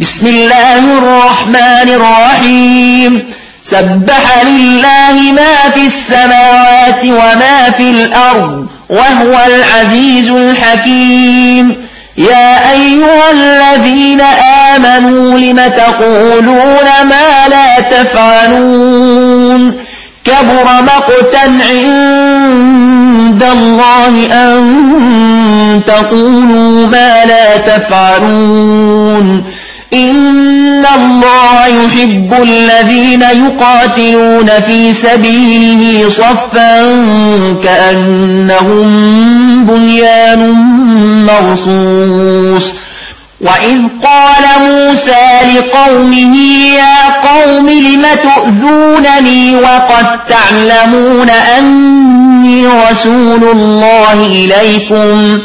بسم الله الرحمن الرحيم سبح لله ما في السماوات وما في الأرض وهو العزيز الحكيم يا أيها الذين آمنوا لم تقولون ما لا تفعلون كبر مقتا عند الله أن تقولوا ما لا تفعلون إن الله يحب الذين يقاتلون في سبيله صفا كأنهم بنيان مرصوص وإذ قال موسى لقومه يا قوم لم تؤذونني وقد تعلمون أني رسول الله إليكم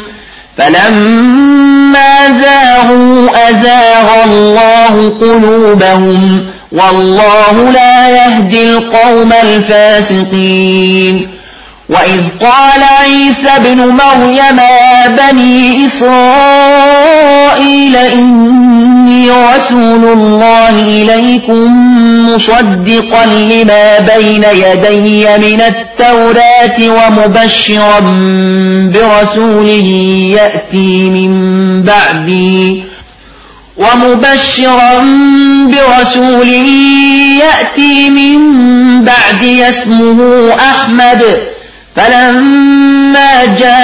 فلما زاغوا أزاغ الله قلوبهم والله لا يهدي القوم الفاسقين وإذ قال عيسى ابن مريم يا بني إسرائيل إني رسول الله إليكم مصدقا لما بين يدي من التوراة ومبشرا برسول يأتي من بعدي اسمه أحمد فلما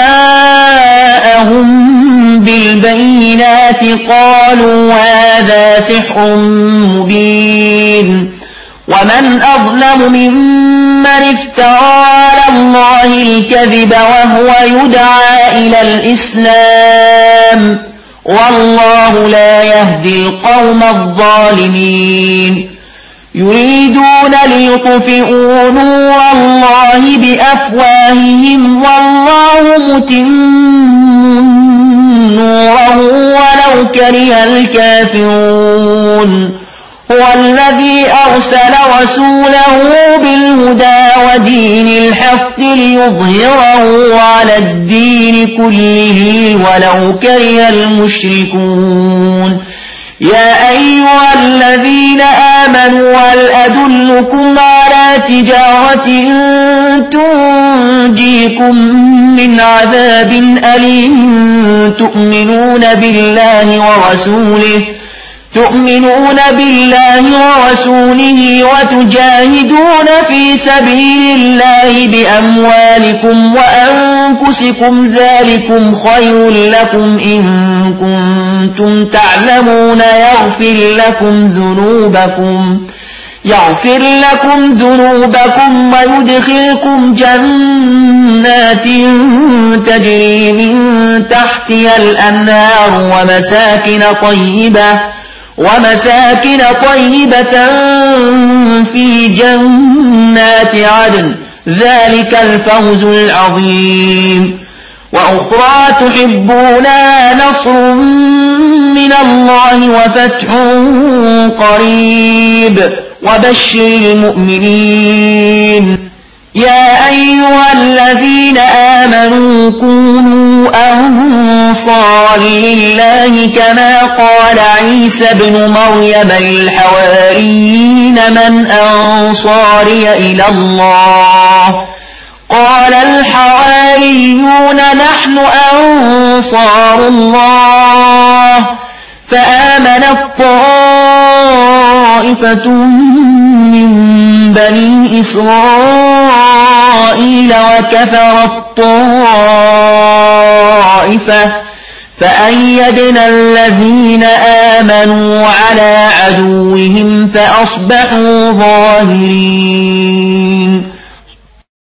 جاءهم بالبينات قالوا هذا سحر مبين ومن أظلم ممن افترى على الله الكذب وهو يدعى إلى الإسلام والله لا يهدي القوم الظالمين يريدون ليطفئوا نور الله بأفواههم والله متم نوره ولو كره الكافرون هو الذي أرسل رسوله بالهدى ودين الحق ليظهره على الدين كله ولو كره المشركون يا أيها الذين آمنوا هل أدلكم على تجارة تنجيكم من عذاب أليم تؤمنون بالله ورسوله وتجاهدون في سبيل الله بأموالكم وأنفسكم ذلكم خير لكم إن كنتم تعلمون يغفر لكم ذنوبكم ويدخلكم جنات تجري من تحتها الأنهار ومساكن طيبة في جنات عدن ذلك الفوز العظيم وأخرى تحبونها نصر من الله وفتح قريب وبشر المؤمنين يا أيها الذين آمنوا كونوا أنصارا لله كما قال عيسى ابن مريم للحواريين من أنصاري إلى الله قال الحواريون نحن أنصار الله فآمنت طائفة من بني إسرائيل وكفرت طائفة فأيدنا الذين آمنوا على عدوهم فأصبحوا ظاهرين